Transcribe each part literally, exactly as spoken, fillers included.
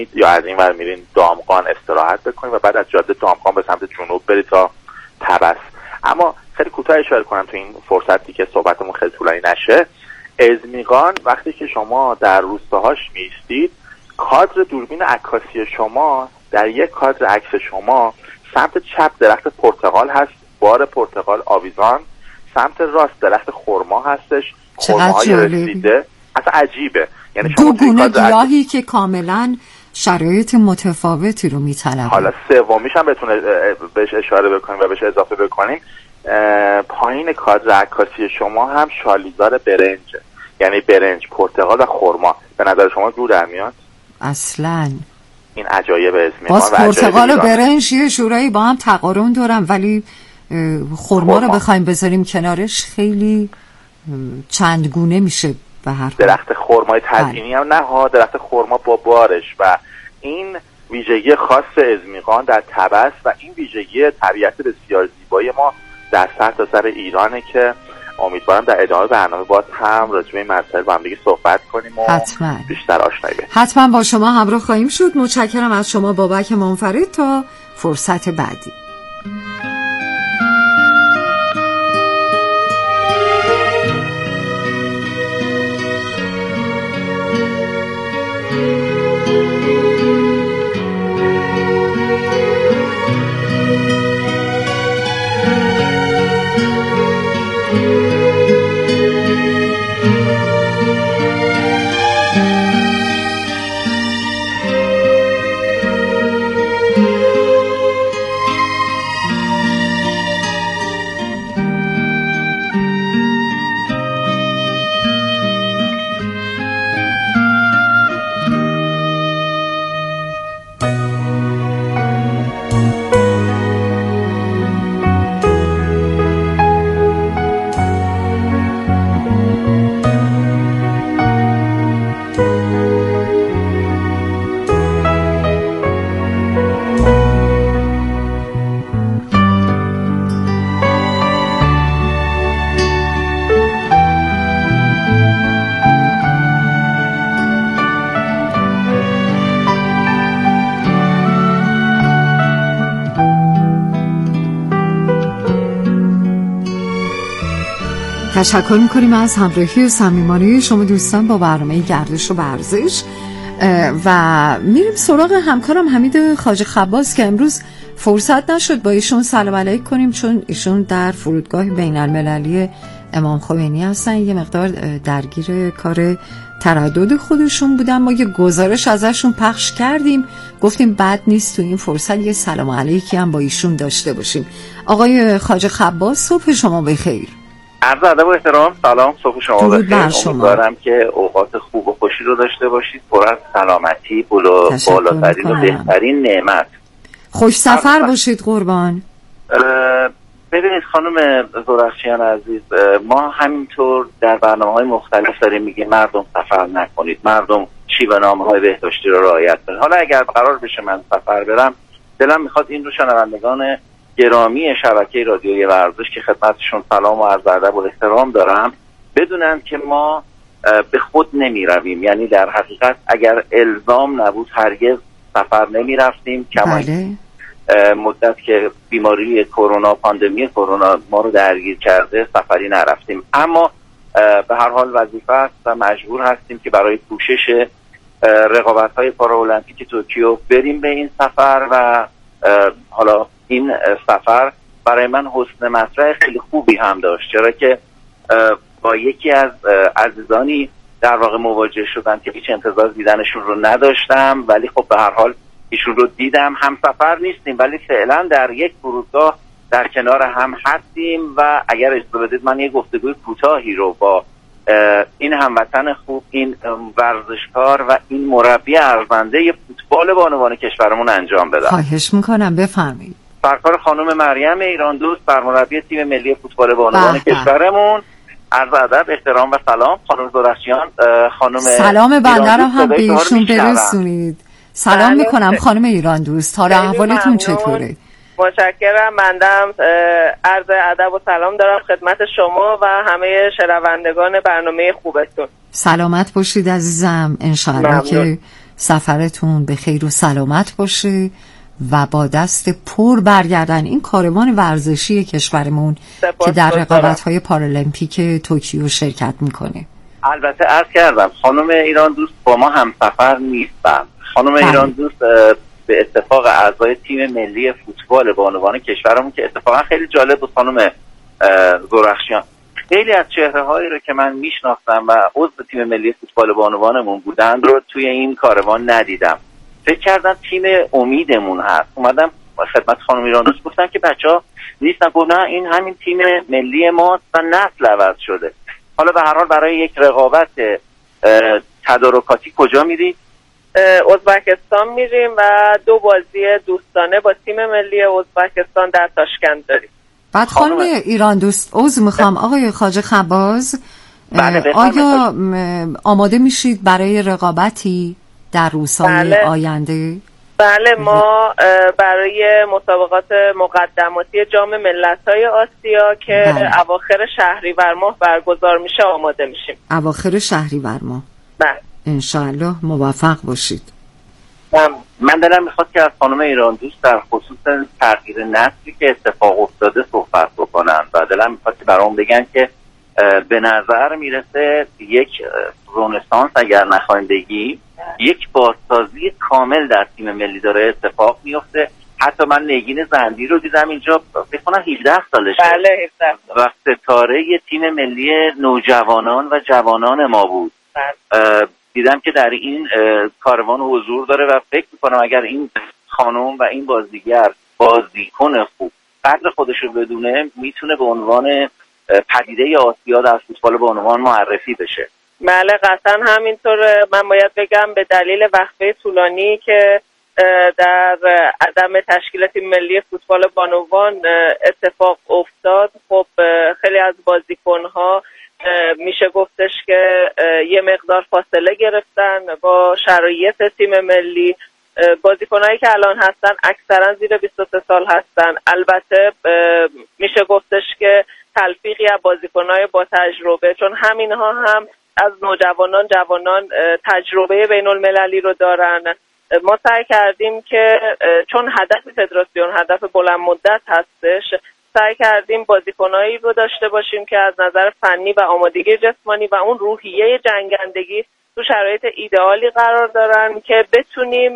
یا از این ور میرین دامغان استراحت بکنید و بعد از جاده دامغان به سمت جنوب برید تا طبس. اما خیلی کوتاه اشاره کنم تو این فرصتی که صحبتمون خیلی طولانی نشه، ازمیغان وقتی که شما در روستاهاش میستید، کادر دوربین عکاسی شما در یک کادر عکس شما سمت چپ درخت پرتقال هست، بار پرتقال آویزان، سمت راست درخت خرما هستش، خرماهای رسیده. اصلا عجیبه، یعنی دو گونه گیاهی که کاملا شرایط متفاوتی رو میطلبه. حالا سومیش هم بتونه بهش اشاره بکنیم و بهش اضافه بکنیم، پایین کادر عکاسی شما هم شالیزار برنجه، یعنی برنج، پرتقال و خرما. به نظر شما دور در میاد؟ اصلاً این عجایب ازمیغان باز پرتقال و برنج یه جورایی با هم تقارن دارن، ولی خرما رو بخوایم بذاریم کنارش خیلی چند گونه میشه. به هر درخت خرمای تزیینی هم نه ها، درخت خرما با بارش و این ویژگی خاص ازمیغان در طبس و این ویژگی طبیعت بسیار زیبای ما در سر تا سر ایرانه که امیدوارم در ادامه برنامه باز هم راجع به این مسائل با هم دیگه صحبت کنیم و حتما بیشتر آشنایی بشیم. حتما با شما همراه خواهیم شد. متشکرم از شما بابک منفرد. تا فرصت بعدی. تشکر میکنیم از همراهی صمیمانه شما دوستان با برنامه گردش و ورزش و میریم سراغ همکارم حمید خواجه خباس که امروز فرصت نشد با ایشون سلام علیک کنیم، چون ایشون در فرودگاه بین المللی امام خمینی هستن، یه مقدار درگیر کار تردد خودشون بودن. ما یه گزارش ازشون پخش کردیم، گفتیم بد نیست تو این فرصت یه سلام علیکی هم با ایشون داشته باشیم. آقای خواجه خباس صبح شما بخیر. عرض ادب و احترام. سلام، صبح شما بخیر. امیدوارم که اوقات خوب و خوشی رو داشته باشید، پر از سلامتی، بالاترین و بهترین نعمت. خوش سفر باشید قربان. ببینید خانم زورخشیان عزیز، ما همینطور در برنامه‌های مختلف داریم میگیم مردم سفر نکنید، مردم شیوه نامه‌های بهداشتی رو رعایت کنید. حالا اگر قرار بشه من سفر برم، دلم میخواد این رو شنوندگان گرامی شبکه رادیوی ورزش که خدمتشون سلام و عرض ادب و احترام دارم بدونن که ما به خود نمی رویم، یعنی در حقیقت اگر الزام نبود هرگز سفر نمی رفتیم. کما مدت که بیماری کرونا، پاندمی کرونا ما رو درگیر کرده سفری نرفتیم، اما به هر حال وظیفه است و مجبور هستیم که برای پوشش رقابت‌های پارالمپیک توکیو بریم به این سفر و حالا این سفر برای من حسن مطرح خیلی خوبی هم داشت، چرا که با یکی از عزیزانی در واقع مواجه شدم که هیچ انتظار دیدنشون رو نداشتم، ولی خب به هر حال ایشون رو دیدم. هم سفر نیستیم ولی فعلا در یک فرودگاه در کنار هم هستیم و اگر اجازه بدید من یه گفتگوی کوتاهی رو با این هموطن خوب، این ورزشکار و این مربی ارزنده فوتبال بانوان کشورمون انجام بدم. خواهش میکنم، بفرمایید. سرکار خانم مریم ایران دوست، سرمربی تیم ملی فوتبال بانوان کشورمون، عرض ادب، احترام و سلام. خانم زورخشیان، خانم سلام بنده رو هم به ایشون برسونید. سلام میکنم خانم ایران دوست، حال احوالتون چطوره؟ متشکرم. بندم عرض ادب و سلام دارم خدمت شما و همه شنوندگان برنامه خوبتون. سلامت باشید عزیزم، انشاءالله که سفرتون به خیر و سلامت باشه و با دست پر برگردن این کاروان ورزشی کشورمون که در رقابت‌های پارالمپیک توکیو شرکت میکنه. البته عرض کردم خانم ایران دوست با ما هم سفر نیستن. خانم بله. ایران دوست به اتفاق اعضای تیم ملی فوتبال بانوان کشورمون که اتفاقا خیلی جالب بود خانم زورخشیان، خیلی از چهره‌هایی رو که من میشناختم و عضو تیم ملی فوتبال بانوانمون بودن رو توی این کاروان ندیدم. فکر کردم تیم امیدمون هست. اومدم خدمت خانم ایران دوست گفتم که بچه‌ها نیستن، گفت نه این همین تیم ملی ماست و نسل عوض شده. حالا به هر حال برای یک رقابت تدارکاتی کجا میری؟ ازبکستان میریم و دو بازی دوستانه با تیم ملی ازبکستان در تاشکند داریم. بعد خانم ایران دوست عضو میخوام آقای خواجه خباز، بله آیا آماده میشید برای رقابتی در روزهای بله. آینده؟ بله ما برای مسابقات مقدماتی جام ملت‌های آسیا که بله. اواخر شهریور ماه برگزار میشه آماده میشیم. اواخر شهریور ماه. بله. انشاءالله موفق باشید. من دلم میخواد که از خانم ایران دوست در خصوص تغییر نسلی که اتفاق افتاده صحبت بکنن و دلم میخواد که برام بگن که به نظر میرسه یک رنسانس اگر نخواهیم بگیم یک بازسازی کامل در تیم ملی داره اتفاق میفته. حتی من نگین زندی رو دیدم اینجا فکر کنم هجده سالشه. بله هجده و ستاره تیم ملی نوجوانان و جوانان ما بود. بله. دیدم که در این کاروان حضور داره و فکر میکنم اگر این خانم و این بازیگر بازیکن خوب قدر خودش رو بدونه میتونه به عنوان پدیده آسیا در فوتبال به عنوان معرفی بشه. بله قطعا همینطور. من باید بگم به دلیل وقفه طولانی که در عدم تشکیل تیم ملی فوتبال بانوان اتفاق افتاد، خب خیلی از بازیکن‌ها میشه گفتش که یه مقدار فاصله گرفتن با شرایط تیم ملی. بازیکنایی که الان هستن اکثرا زیر بیست و سه سال هستن. البته میشه گفتش که تلفیقی از بازیکنای با تجربه، چون همینها هم از نوجوانان جوانان تجربه بین المللی رو دارن. ما سعی کردیم که چون هدف فدراسیون هدف بلند مدت هستش، سعی کردیم بازیکنایی رو داشته باشیم که از نظر فنی و آمادگی جسمانی و اون روحیه جنگندگی تو شرایط ایدئالی قرار دارن که بتونیم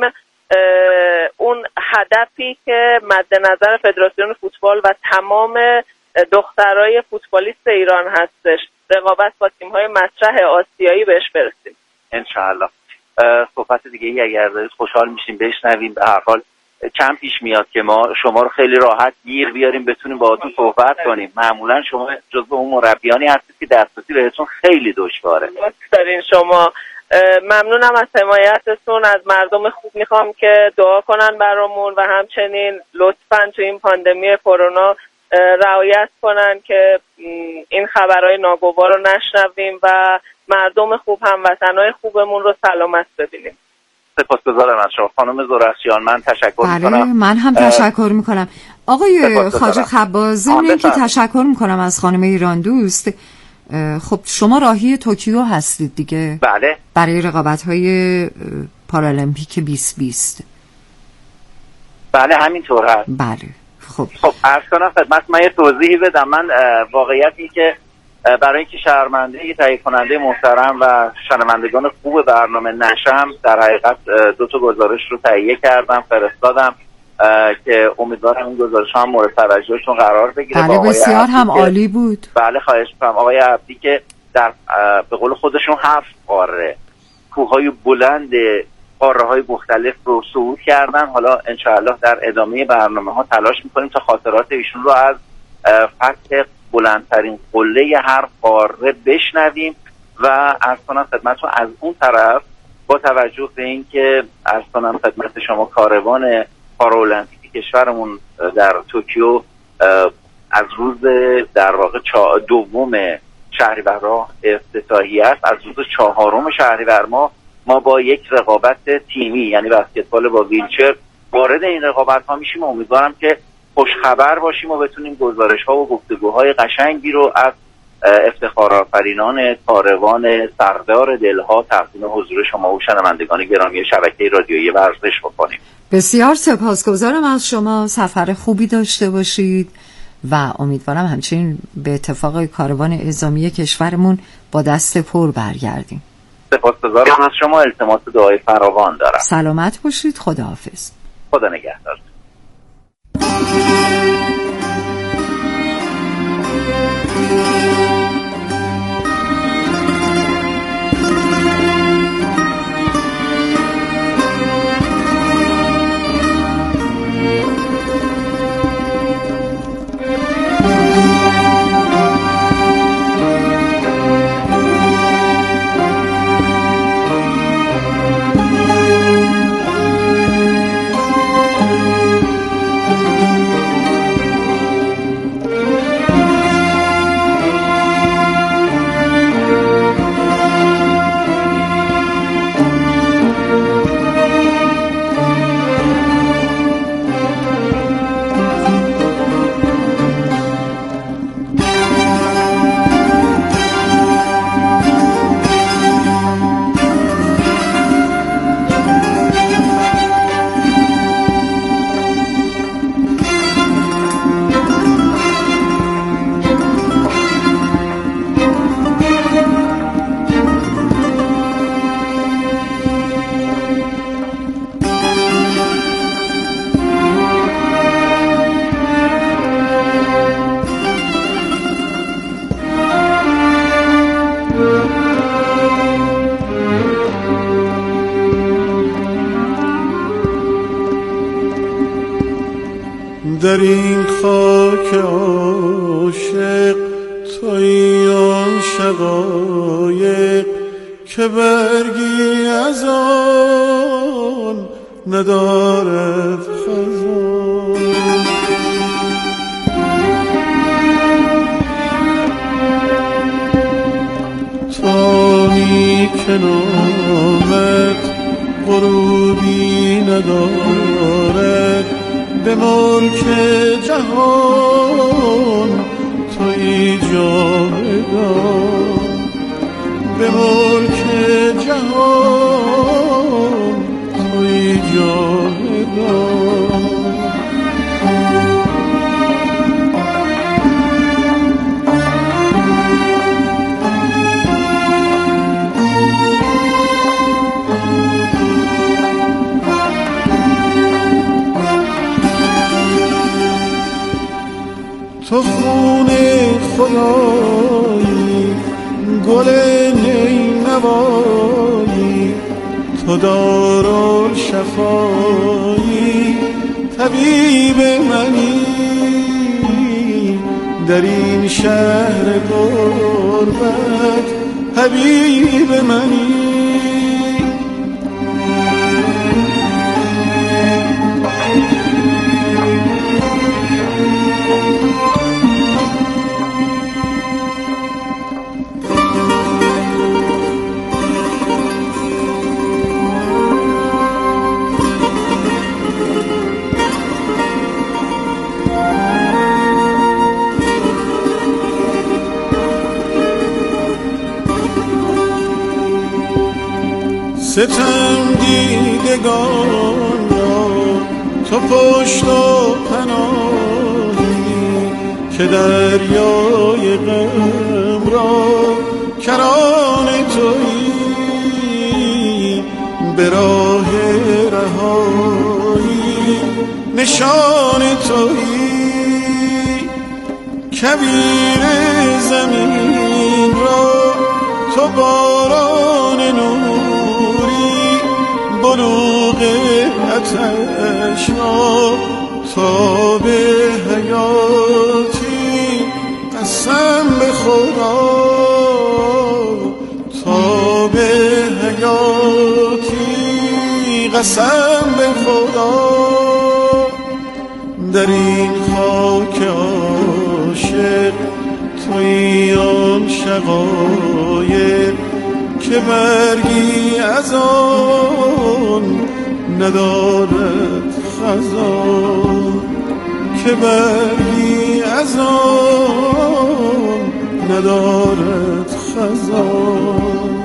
اون هدفی که مد نظر فدراسیون فوتبال و تمام دخترای فوتبالیست ایران هستش، رقابت با تیم‌های مطرح آسیایی بهش برسیم. انشاءالله. صحبت دیگه ای اگر دارید خوشحال میشیم بشنویم. به هر حال کم پیش میاد که ما شما رو خیلی راحت گیر بیاریم بتونیم باهاتون صحبت کنیم. معمولا شما جزو اون مربیانی هستید که دسترسی بهتون خیلی دشواره. دارین شما. ممنونم از حمایتتون. از مردم خوب میخوام که دعا کنن برامون و همچنین لطفاً تو این پاندمی کرونا رعایت کنن که این خبرهای ناگوار رو نشنویم و مردم خوب هموطنای خوبمون رو سلامت ببینیم. سپاسگزارم از شما خانم زورخشیان. من تشکر بله میکنم. من هم تشکر میکنم آقای خواجه خباز. این که تشکر میکنم از خانم ایران دوست. خب شما راهی توکیو هستید دیگه؟ بله. برای رقابت‌های پارالمپیک بیست بیست. بله همینطور هست. بله. خب خب عرض کنم خدمت من یه توضیحی بدم. من واقعیتی که برای اینکه شهرمنده تهیه کننده محترم و شنوندگان خوب برنامه نشم، در حقیقت دو تا گزارش رو تهیه کردم فرستادم که امیدوارم این گزارش هم مورد توجهشون قرار بگیره. بله بسیار هم عالی بود. بله خواهش می‌کنم. آقای عبدی که در به قول خودشون هفت قاره کوههای بلند قاره‌های مختلف رو صعود کردن. حالا انشاءالله در ادامه برنامه‌ها تلاش می‌کنیم تا خاطرات ایشون رو از فتح بلندترین قله هر قاره بشنویم و عرض کنم خدمتتون از اون طرف با توجه به اینکه عرض کنم خدمت شما کاروان پارالمپیک کشورمون در توکیو از روز در واقع دوم شهریور ماه افتتاحیه است. از روز چهارم شهریور ماه ما با یک رقابت تیمی یعنی بسکتبال با ویلچر وارد این رقابت ها میشیم. امیدوارم که خوشخبر باشیم و بتونیم گزارش ها و گفتگوهای قشنگی رو از افتخارآفرینان کاروان سردار دلها تقدیم حضور شما و شنوندگان گرامی شبکه رادیویی ورزش بکنیم. بسیار سپاسگزارم از شما، سفر خوبی داشته باشید و امیدوارم همچنین به اتفاق کاروان اعزامی کشورمون با دست پر برگردیم. سپاسگزارم از شما، التماس دعای فراوان دارم. سلامت باشید، خداحافظ. خدا نگهدار. در این خاک عاشق تویی آن شقایق که برگی از آن ندارد خزان. تانی که نامت غروبی ندارد به ملک جهان تویی جاودان. به ملک جهان تویی جاودان. تو خون خدایی گل نینوایی، تو دارالشفایی طبیب منی. در این شهر غربت حبیب منی. ستم دیدگان را تو پشت و پناهی که دریای غم را کران تویی. به راه رهایی نشان تویی. کویر زمین را تو باران نوری، بلوغ آتش را تا به حیاتی. قسم به خدا تا به حیاتی، قسم به خدا. در این خاک عاشق تویی آن شقایق که برگی از آن ندارد خزان. که برگی از آن ندارد خزان.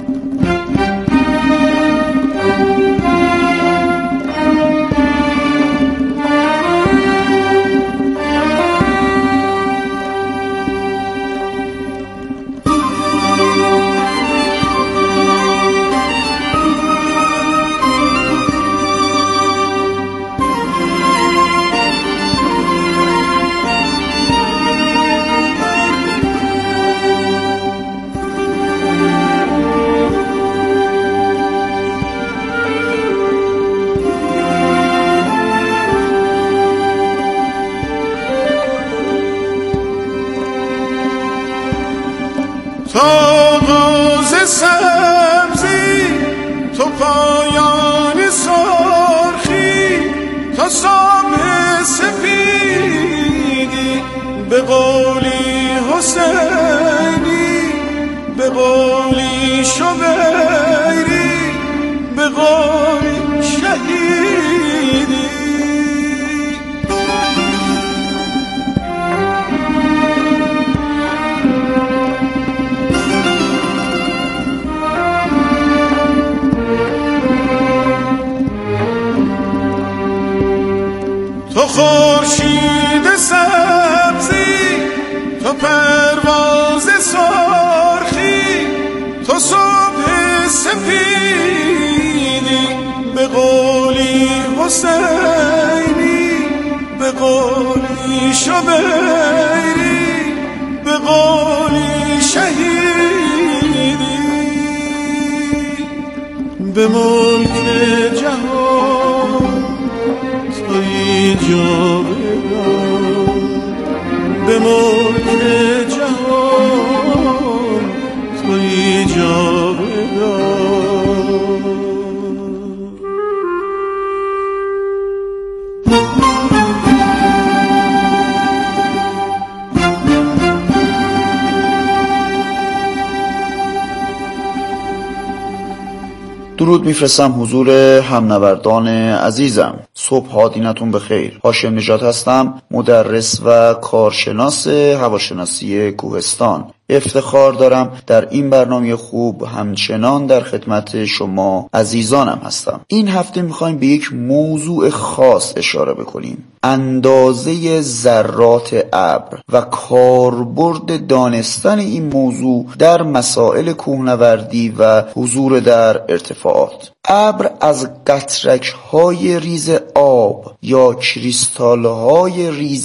به قولی حسینی، به قولی شبیری، به قولی شهیدی. تو خورشید سبزی، تو پرواز سرخی، تو صبح سپیدی، به قولی حسینی، به قولی شبیری، به قولی شهیدی. به ملک جهان تویی جاودان، به ملک جهان تویی جاودان. درود میفرستم حضور همنوردان عزیزم. صبح ها دینتون بخیر. هاشم نژاد هستم، مدرس و کارشناس هواشناسی کوهستان. افتخار دارم در این برنامه خوب همچنان در خدمت شما عزیزانم هستم. این هفته میخوایم به یک موضوع خاص اشاره بکنیم: اندازه ذرات ابر و کاربرد دانستن این موضوع در مسائل کوهنوردی و حضور در ارتفاعات. ابر از قطرک‌های ریز آب یا کریستال‌های ریز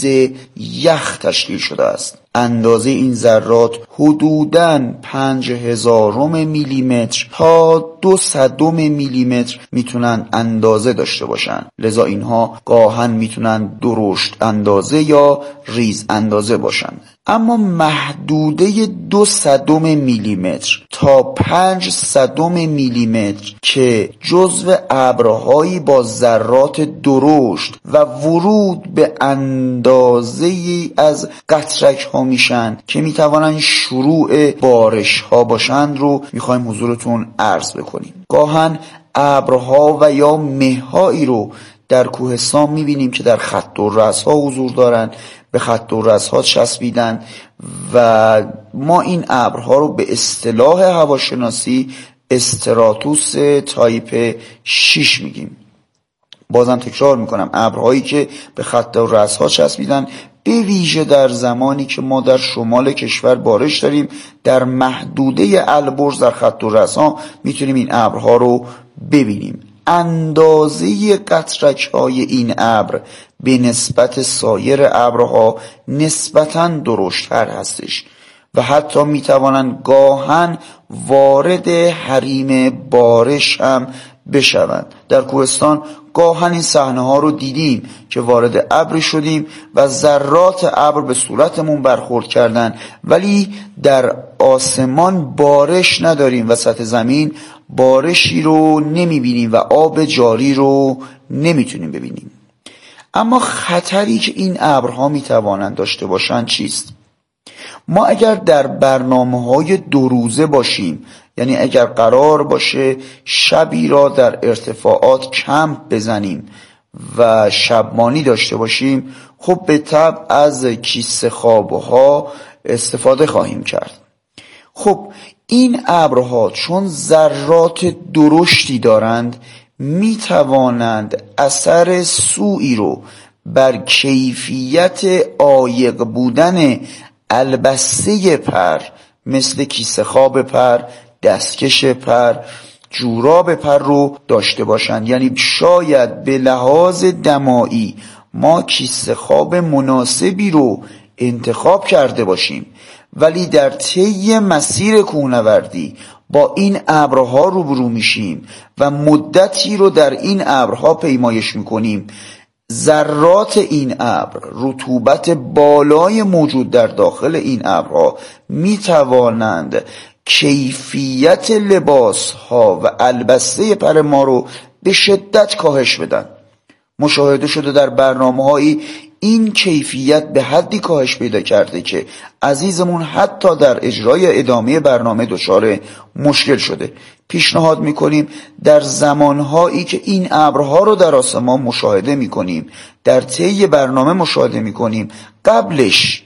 یخ تشکیل شده است. اندازه این ذرات حدوداً پنج هزارم میلیمتر تا دو صدم میلیمتر میتونن اندازه داشته باشن. لذا اینها گاهن میتونن درشت اندازه یا ریز اندازه باشن. اما محدوده دو صدم میلیمتر تا پنج صدم میلیمتر که جزو ابرهایی با ذرات درشت و ورود به اندازه از قطرک ها میشن که میتوانن شروع بارش ها باشند رو میخوایم حضورتون عرض بکنیم. گاهن ابرها و یا مه‌هایی رو در کوهستان میبینیم که در خط و رس ها حضور دارن، به خط و رس ها چسبیدن و ما این ابرها رو به اصطلاح هواشناسی استراتوس تایپ شش میگیم. بازم تکرار میکنم، ابرهایی که به خط و رس ها چسبیدن، به ویژه در زمانی که ما در شمال کشور بارش داریم، در محدوده البرز در خط و رس ها میتونیم این ابرها رو ببینیم. اندازه قطرک های این ابر به نسبت سایر ابرها نسبتاً درشت‌تر هستش و حتی میتوانند گاهن وارد حریم بارش هم بشوند. در کوهستان گاهن این صحنه ها رو دیدیم که وارد ابر شدیم و ذرات ابر به صورتمون برخورد کردن، ولی در آسمان بارش نداریم و سطح زمین بارشی رو نمیبینیم و آب جاری رو نمیتونیم ببینیم. اما خطری که این ابرها میتوانند داشته باشند چیست؟ ما اگر در برنامه‌های دو روزه باشیم، یعنی اگر قرار باشه شبی را در ارتفاعات کمپ بزنیم و شبمانی داشته باشیم، خب به طبع از کیسه خوابها استفاده خواهیم کرد. خب این ابرها چون ذرات درشتی دارند می توانند اثر سوئی رو بر کیفیت عایق بودن البسه پر مثل کیسه خواب پر، دستکش پر، جوراب پر رو داشته باشند. یعنی شاید به لحاظ دمایی ما کیسه خواب مناسبی رو انتخاب کرده باشیم، ولی در طی مسیر کوهنوردی با این ابرها روبرو میشیم و مدتی رو در این ابرها پیمایش میکنیم. ذرات این ابر، رطوبت بالای موجود در داخل این ابرها میتوانند کیفیت لباس ها و البسه پر ما رو به شدت کاهش بدن. مشاهده شده در برنامه‌هایی این کیفیت به حدی کاهش پیدا کرده که عزیزمون حتی در اجرای ادامه برنامه دچار مشکل شده. پیشنهاد میکنیم در زمانهایی که این ابرها رو در آسمان مشاهده میکنیم، در طی برنامه مشاهده میکنیم، قبلش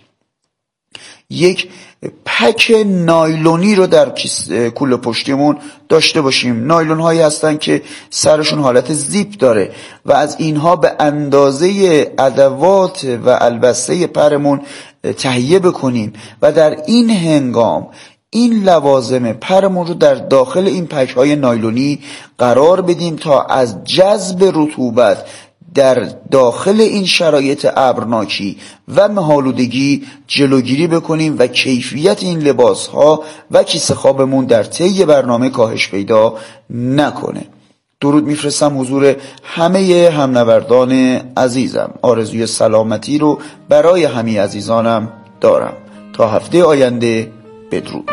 یک پک نایلونی رو در کوله پشتیمون داشته باشیم. نایلون هایی هستن که سرشون حالت زیپ داره و از اینها به اندازه ادوات و البسه پرمون تهیه بکنیم و در این هنگام این لوازم پرمون رو در داخل این پک های نایلونی قرار بدیم تا از جذب رطوبت در داخل این شرایط ابرناکی و مه‌آلودگی جلوگیری بکنیم و کیفیت این لباس ها و کیسه خوابمون در طی برنامه کاهش پیدا نکنه. درود میفرستم حضور همه همنوردان عزیزم. آرزوی سلامتی رو برای همه عزیزانم دارم. تا هفته آینده بدرود.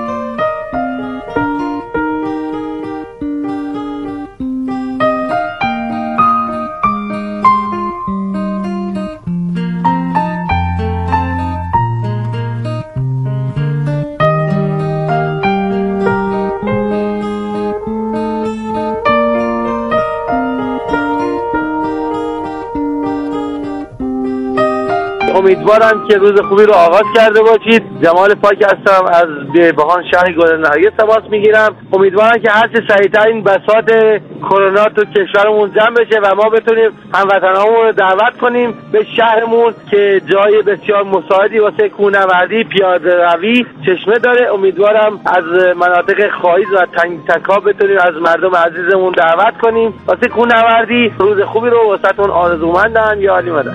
امیدوارم که روز خوبی رو آغاز کرده باشید. جمال پاک هستم، از بیابان شهر گل نهایی تماس میگیرم. امیدوارم که هر چه سریعتر این بساط کرونا تو کشورمون جمع بشه و ما بتونیم هموطنامون رو دعوت کنیم به شهرمون که جای بسیار مساعدی واسه کوهنوردی، پیاده روی، چشمه داره. امیدوارم از مناطق خایز و تنگ تکا بتونیم از مردم عزیزمون دعوت کنیم واسه کوهنوردی. روز خوبی رو واسهتون آرزومندم. یا علی مدد.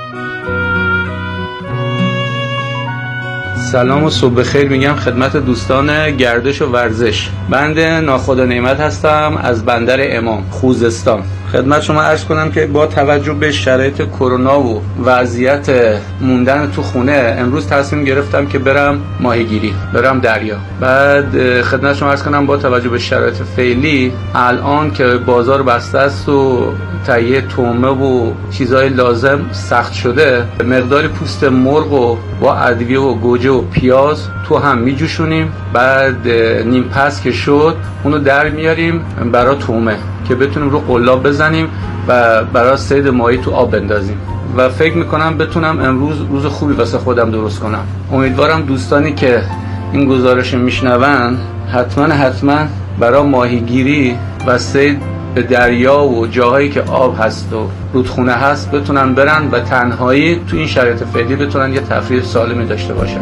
سلام و صبح بخیر میگم خدمت دوستان گردش و ورزش. بنده ناخدا نعمت هستم از بندر امام خوزستان. خدمت شما عرض کنم که با توجه به شرایط کرونا و وضعیت موندن تو خونه امروز تصمیم گرفتم که برم ماهیگیری، برم دریا. بعد خدمت شما عرض کنم با توجه به شرایط فعلی الان که بازار بسته است و تهیه تومه و چیزهای لازم سخت شده، مقدار پوست مرغ و با ادویه و گوجه و پیاز تو هم میجوشونیم. بعد نیم پس که شد اونو در میاریم برای تومه که بتونیم رو قلاب بزنیم و برای صید ماهی تو آب بندازیم و فکر میکنم بتونم امروز روز خوبی واسه خودم درست کنم. امیدوارم دوستانی که این گزارش میشنون حتما حتما برای ماهیگیری و صید به دریا و جاهایی که آب هست و رودخونه هست بتونن برن و تنهایی تو این شرایط فعلی بتونن یه تفریح سالمی داشته باشن.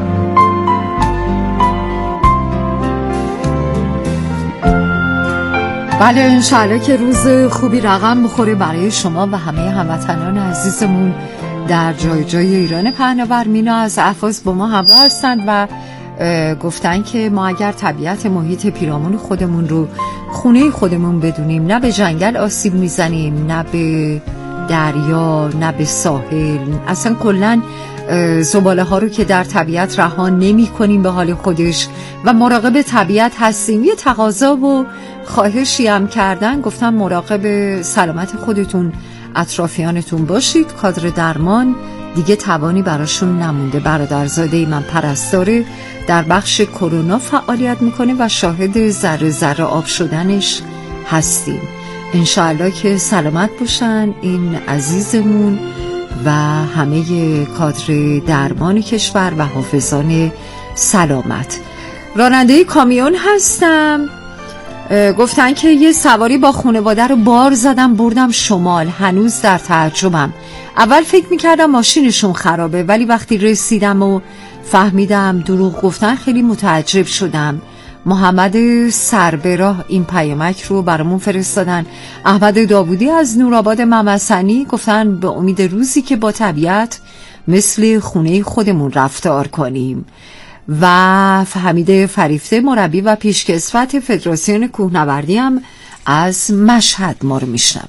بله انشالله که روز خوبی رقم بخوره برای شما و همه هموطنان عزیزمون در جای جای ایران پهناور. مینا از اهواز با ما همراه هستند و گفتن که ما اگر طبیعت محیط پیرامون خودمون رو خونه خودمون بدونیم، نه به جنگل آسیب میزنیم، نه به دریا، نه به ساحل، اصلا کلن زباله ها رو که در طبیعت رها نمی کنیم به حال خودش و مراقب طبیعت هستیم. یه تقاضا و خواهشی هم کردن، گفتن مراقب سلامت خودتون، اطرافیانتون باشید. کادر درمان دیگه توانی براشون نمونده. برادرزاده من پرستاره در بخش کرونا فعالیت میکنه و شاهد ذره ذره آب شدنش هستیم. انشاءالله که سلامت باشن این عزیزمون و همه کادر درمان کشور و حافظان سلامت. راننده کامیون هستم. گفتن که یه سواری با خانواده رو بار زدم بردم شمال، هنوز در تعجبم. اول فکر میکردم ماشینشون خرابه، ولی وقتی رسیدم و فهمیدم دروغ گفتن خیلی متعجب شدم. محمد سربراه این پیامک رو برامون فرستادن. احمد داوودی از نورآباد ممسنی گفتن به امید روزی که با طبیعت مثل خونه خودمون رفتار کنیم. و حمید فریفته مربی و پیشکسوت فدراسیون کوهنوردی هم از مشهد ما رو میشنون.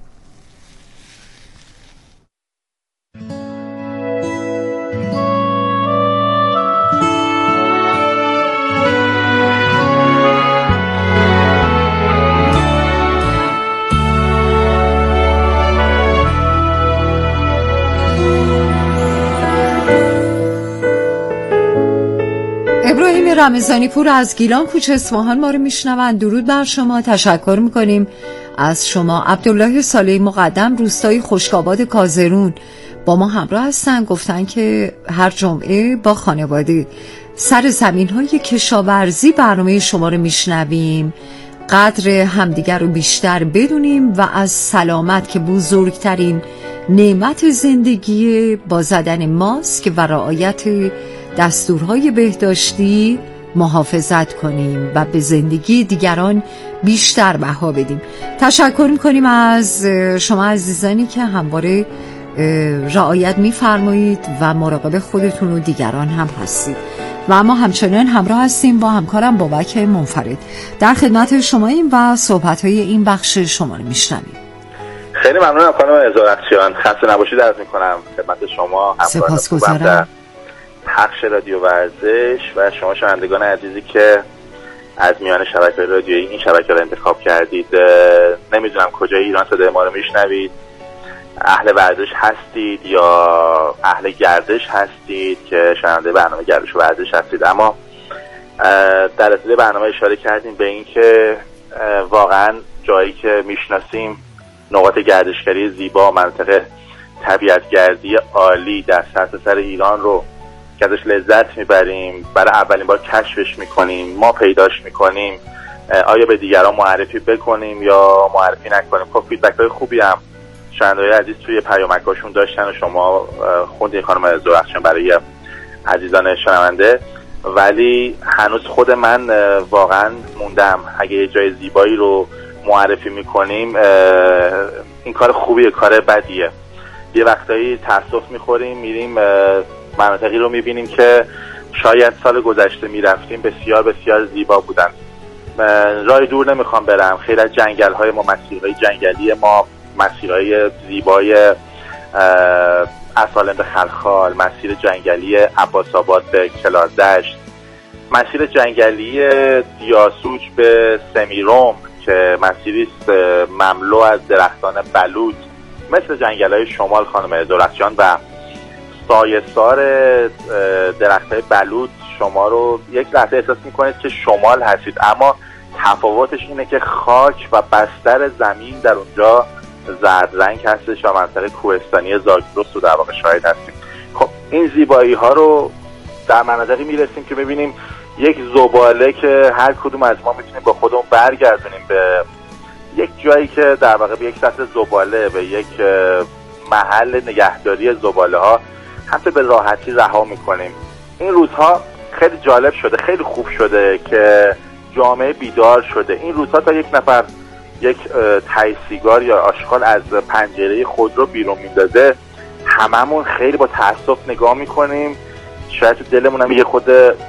ابراهیم رمضانی پور از گیلان کوچه اصفهان ما رو میشنوند. درود بر شما، تشکر میکنیم از شما. عبدالله صالحی مقدم روستای خشک‌آباد کازرون با ما همراه هستن. گفتن که هر جمعه با خانواده سر زمین‌های کشاورزی برنامه شما رو میشنویم، قدر همدیگر رو بیشتر بدونیم و از سلامت که بزرگترین نعمت زندگی با زدن ماسک و رعایت دستورهای بهداشتی محافظت کنیم و به زندگی دیگران بیشتر بها بدیم. تشکر میکنیم از شما عزیزانی که همواره رعایت میفرمایید و مراقب خودتون و دیگران هم هستید. و ما همچنان همراه هستیم با همکارم بابک منفرد. در خدمت شماییم و صحبت‌های این بخش شما رو میشنویم. خیلی ممنونم خانم زورخشیان، خسته نباشید عرض میکنم خدمت شما. سپاسگزارم. پخش رادیو ورزش و شما شنوندگان عزیزی که از میان شبکه‌های رادیویی این شبکه رو انتخاب کردید. نمیدونم کجای ایران صدای ما رو میشنوید، اهل ورزش هستید یا اهل گردش هستید که شنونده برنامه گردش و ورزش هستید، اما در ابتدای برنامه اشاره کردیم به این که واقعا جایی که میشناسیم نقاط گردشگری زیبا، منطقه طبیعتگردی عالی در سرتاسر ایران رو که ازش لذت میبریم، برای اولین بار کشفش میکنیم، ما پیداش میکنیم، آیا به دیگران معرفی بکنیم یا معرفی نکنیم. خب فیدبک های خوبی هم شنوندگان عزیز توی پیامکاشون داشتن و شما خوندین خانم زورخشیان برای عزیزان شنونده، ولی هنوز خود من واقعا موندم. اگه یه جای زیبایی رو معرفی میکنیم این کار خوبیه، کار بدیه. یه وقتایی تاسف میخوریم، میریم مناطقی رو میبینیم که شاید سال گذشته میرفتیم بسیار بسیار زیبا بودن. راه دور نمیخوام برم، خیلی از جنگل های ما، مسیرهای جنگلی ما، مسیرهای زیبای اصالند خلخال، مسیر جنگلی عباس آباد به کلازدشت، مسیر جنگلی دیاسوج به سمیروم که مسیریست مملو از درختان بلوط مثل جنگل‌های شمال خانم زورخشیان و سایه‌سار درخت‌های بلوط شما رو یک لحظه احساس می‌کنید که شمال هستید، اما تفاوتش اینه که خاک و بستر زمین در اونجا زرد رنگ هستش و منطقه کوهستانی زاگرس رو در واقع شاهد هستیم. خب این زیبایی ها رو در مناطقی میرسیم که ببینیم یک زباله که هر کدوم از ما میتونیم با خودمون برگردونیم به یک جایی که در واقع به یک سطح زباله، به یک محل نگهداری زباله ها حتی به راحتی رها میکنیم. این روزها خیلی جالب شده، خیلی خوب شده که جامعه بیدار شده. این روزها تا یک نفر یک تای سیگار یا آشغال از پنجره خودرو بیرون میندازه هممون خیلی با تأسف نگاه میکنیم، شاید تو دلمون هم یه خود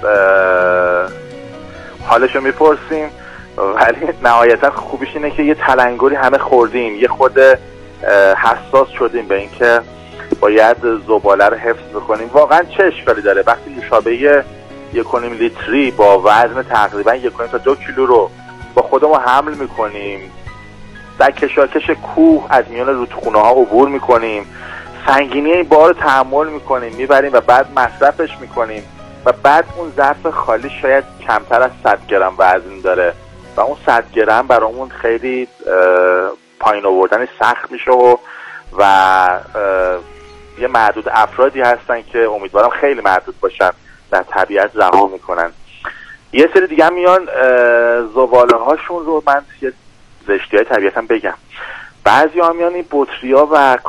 حالشو میپرسیم، ولی نهایتا خوبیش اینه که یه تلنگری همه خوردیم، یه خود حساس شدیم به اینکه باید زباله رو حفظ بکنیم. واقعا چه اشکالی داره وقتی نوشابه یک و نیم لیتری با وزن تقریبا یک و نیم تا دو کیلو رو با خودمون حمل میکنیم، در کشاکش کوه از میان رودخونه ها عبور میکنیم، سنگینی این بار رو تحمل میکنیم، میبریم و بعد مصرفش میکنیم و بعد اون ظرف خالی شاید کمتر از صد گرم وزن داره و اون صد گرم برامون خیلی پایین آوردن سخت میشه و, و یه معدود افرادی هستن که امیدوارم خیلی معدود باشن در طبیعت رها میکنن. یه سری دیگه هم میان زباله هاشون رو، من یه زشتی های طبیعت هم بگم، بعضی ها میان این بطری ها و